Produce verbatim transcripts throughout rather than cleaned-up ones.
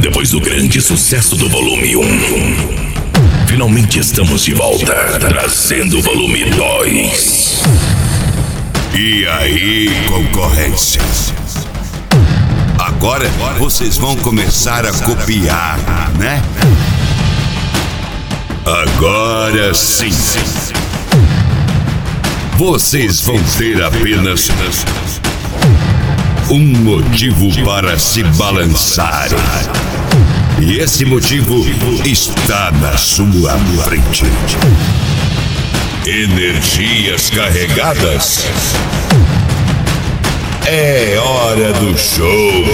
Depois do grande sucesso do volume um, finalmente estamos de volta, trazendo o volume dois. E aí, concorrência? Agora vocês vão começar a copiar, né? Agora sim. Vocês vão ter apenas um motivo para se balançarem. E esse motivo está na sua frente. Energias carregadas. É hora do show.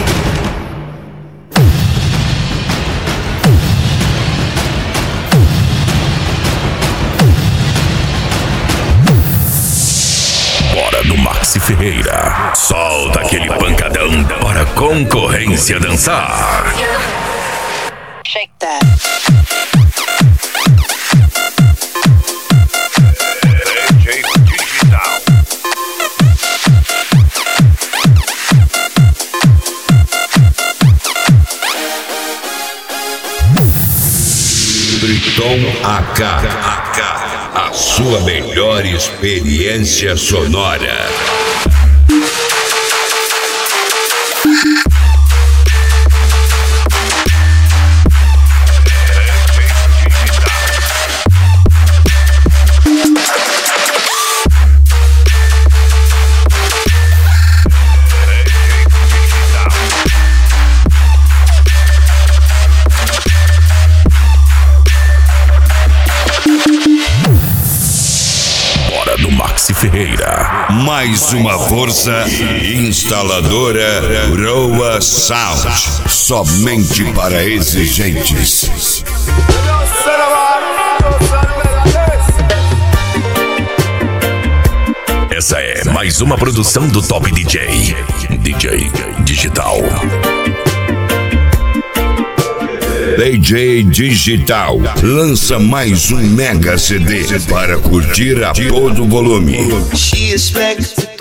Bora do Maxi Ferreira. Solta aquele pancadão para a concorrência dançar. Shake that. Triton A K, a sua melhor experiência sonora. Do Maxi Ferreira. Mais uma força instaladora Roa Sound. Somente para exigentes. Essa é mais uma produção do Top D J. D J Digital. D J Digital lança mais um mega C D para curtir a todo volume. She expects